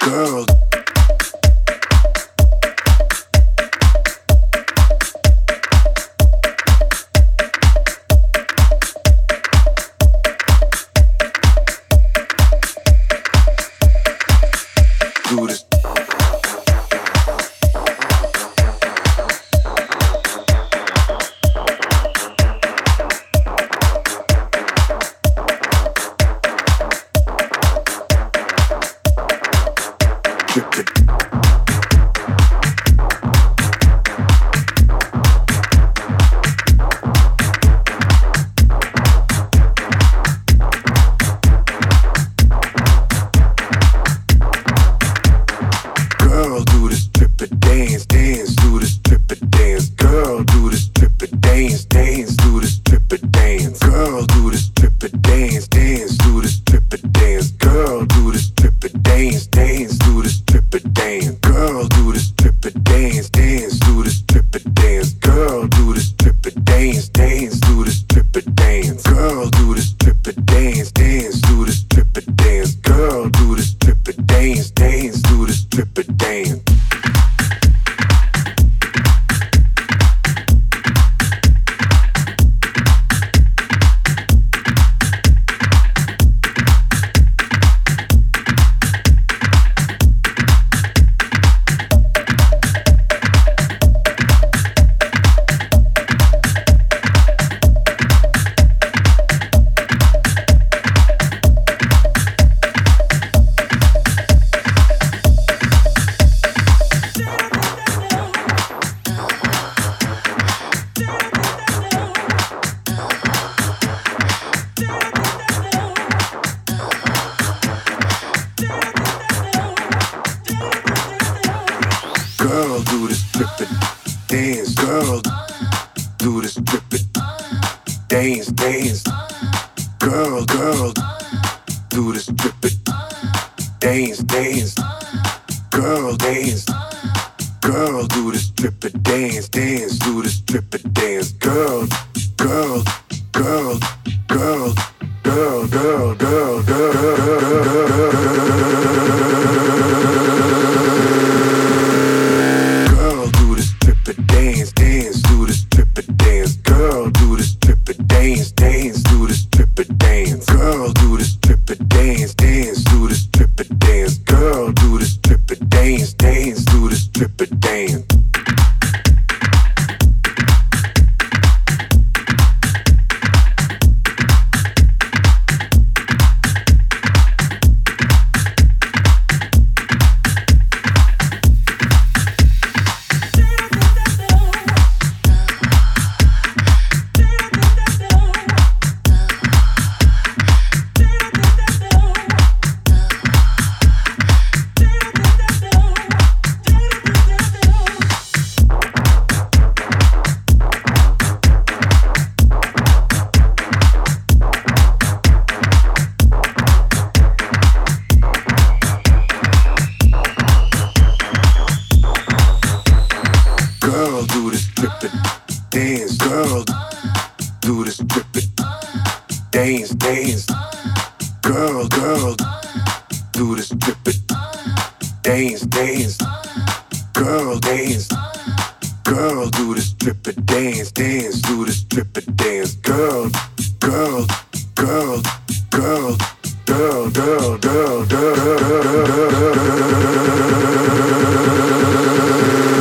girl. Do this. Girl, do this stripper dance, dance, do this stripper dance. Girl, do this stripper dance, dance, do this stripper dance. Girl, do this stripper dance, dance, do this stripper dance. Girl, do this stripper dance, dance, do this stripper dance. Girl, do this stripper dance, dance, do this stripper dance. Girl, do this stripper dance, dance, do this stripper dance. Girl, do this stripper dance, dance, do this stripper dance. Girl, do this stripper dance, dance, do this stripper dance. Girl, do the stripper dance. Girl, do the stripper dance, dance. Girl, girl, do the stripper dance, dance. Girl, dance. Girl, do the stripper dance, dance. Do the stripper dance. Girl, girl, girl, girl, girl, girl, girl, girl. Dance, dance, do the stripper dance. Girl, do the stripper dance, dance, do the stripper dance. Girl, do the stripper dance, dance, do the stripper dance. Girl, do the stripper dance, dance, do the stripper dance. Girl, do the stripper dance. Girl, do the stripper dance, dance. Girl, girl, do the stripper dance, dance. Girl, dance. Girl, do the stripper dance, dance. Do the stripper dance. Girl, girl, girl, girl, girl, girl, girl, girl, girl, girl.